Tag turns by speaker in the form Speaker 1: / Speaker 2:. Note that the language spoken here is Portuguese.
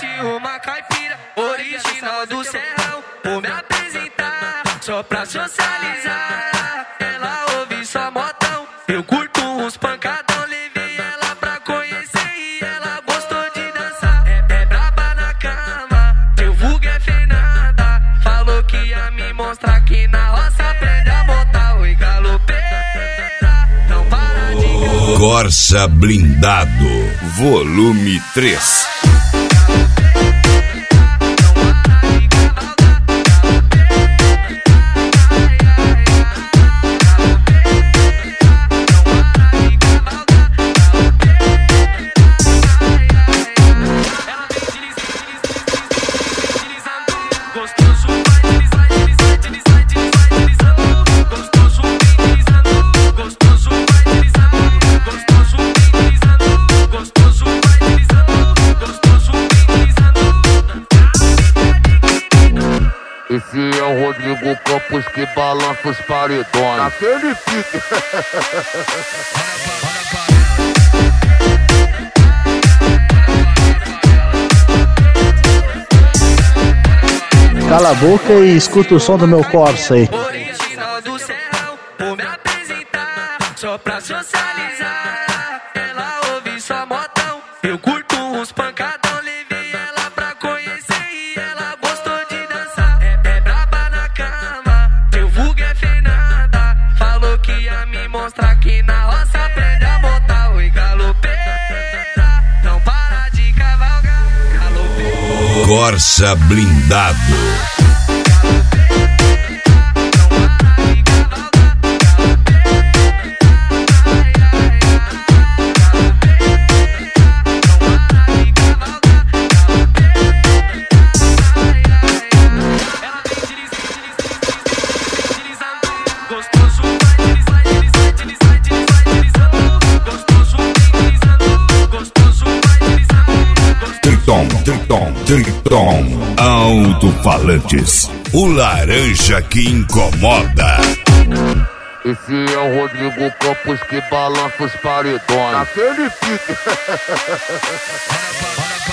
Speaker 1: trouxe uma caipira original do Serrão. Vou me apresentar só pra socializar. Ela ouve só modão, eu curto uns pancadão. Levei ela pra conhecer e ela gostou de dançar. É braba na cama, teu vulgo é Fernanda. Falou que ia me mostrar que na roça aprende a montar. Oi, galopeira, não para de
Speaker 2: Corsa Blindado, volume 3.
Speaker 3: Esse é o Rodrigo Campos que balança os paredões. Naquele pique.
Speaker 4: Cala a boca e escuta o som do meu Corsa aí.
Speaker 1: Original do Serrão, vou me apresentar só pra socializar. Ela ouve só modão, eu curto uns pancadão. Levei ela pra conhecer e ela gostou de dançar. É braba na cama, teu vulgo é Fernanda. Falou que ia me mostrar que na roça aprende a montar. Oi, galopeira, não para de cavalgar. Galopeira.
Speaker 2: Corsa Blindado. Triton, alto-falantes, o laranja que incomoda.
Speaker 3: Esse é o Rodrigo Campos que balança os paredões. Naquele pique.